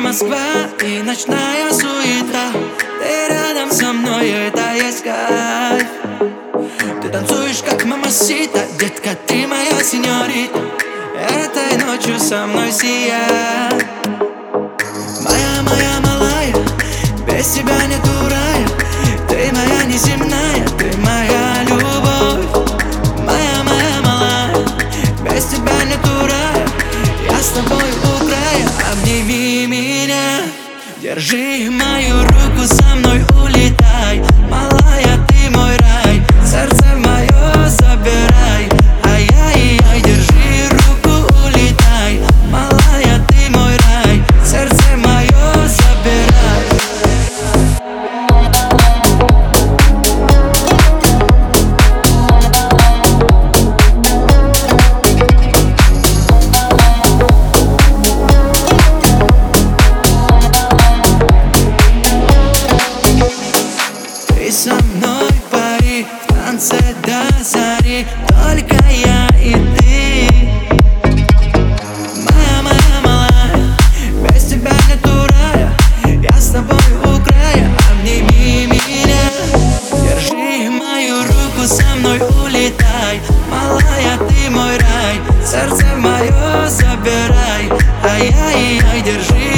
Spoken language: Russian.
Москва и ночная суета. Ты рядом со мной, это есть кайф. Ты танцуешь как мамасита, детка, ты моя сеньорита. Этой ночью со мной сияй. Моя малая, без тебя нету рая. Ты моя неземная, ты моя любовь. Моя малая, без тебя нету рая. Я с тобой у края, обними меня. Держи мою руку, со мной улетай. Малая, ты мой рай, сердце мое забирай. Ай-яй-яй, держи руку, улетай. Малая, ты мой рай, сердце мое забирай. Ты со мной пари, в танце до зари, только я и ты. Моя малая, без тебя нету рая. Я с тобой у края, обними меня. Держи мою руку, со мной улетай. Малая, ты мой рай, сердце мое забирай. Ай-яй-яй, держи